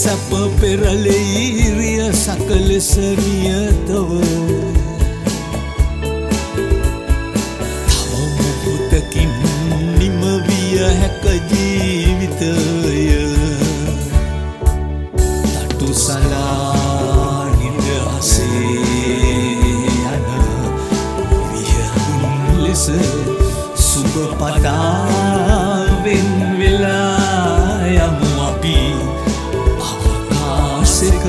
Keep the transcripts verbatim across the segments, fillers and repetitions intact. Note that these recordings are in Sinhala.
සැප පෙරලෙයිරිය සකලෙස නියතව තව මොහොතකින් නිමවිය හැක ජීවිතය තටුසලා නිදහසේ යන විහුන් ලෙස සුබ පතාවෙන් වෙලා යමු අපි අවකාශයක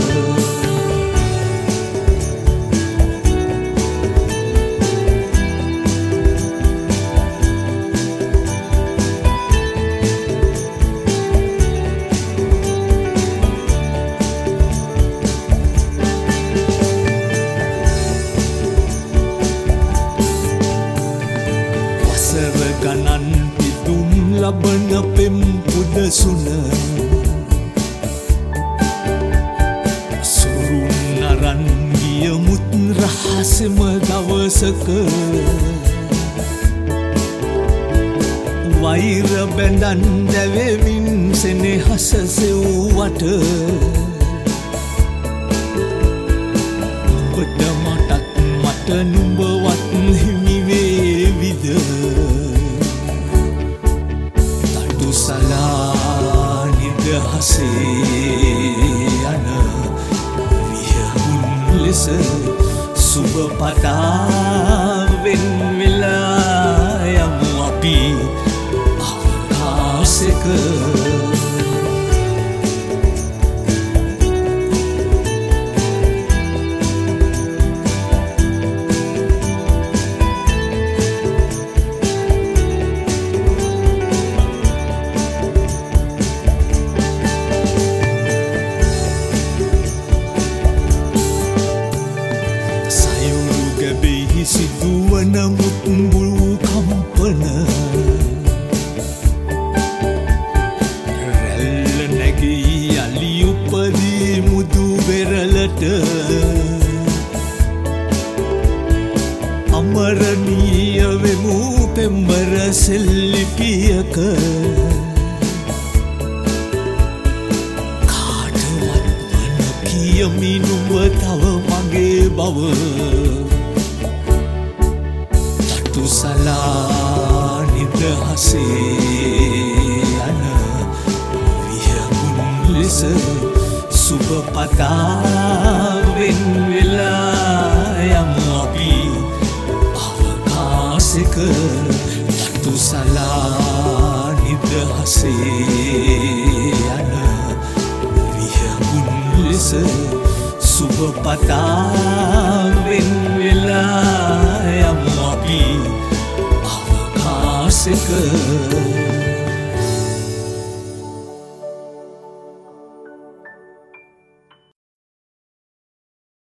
ගණන් පිදුම් ලබන පෙම් පුදසුන සුරුන් අරන් ගියමුත් රහසෙම දවසක වෛර බැඳන් දැවෙමින් සෙනෙහස සෙව්වට ඔබට මටත් මට නුඹවත් හිමි වේවිද තටුසලා නිදහසේ යන විහුන් ලෙස සුබ පතාවෙන් වෙලා යමු අපි අවකාශයක සිදුවන මුත්බුල් කම්පන රැල්ල නැගී යලි උපදී මුදු වෙරළට අමරණීය වෙමු පෙම්බර සෙල්ලිපියක කාටවත් වන කියමි නුඹ තව මගේ බව තටුසලා නිදහසේ යන විහුන් ලෙස සුබ පතාවෙන් වෙලා යමු අපි අවකාශයක තටුසලා නිදහසේ යන විහුන් ලෙස සුබ පතාවෙන් වෙලා යමු අපි අවකාශයක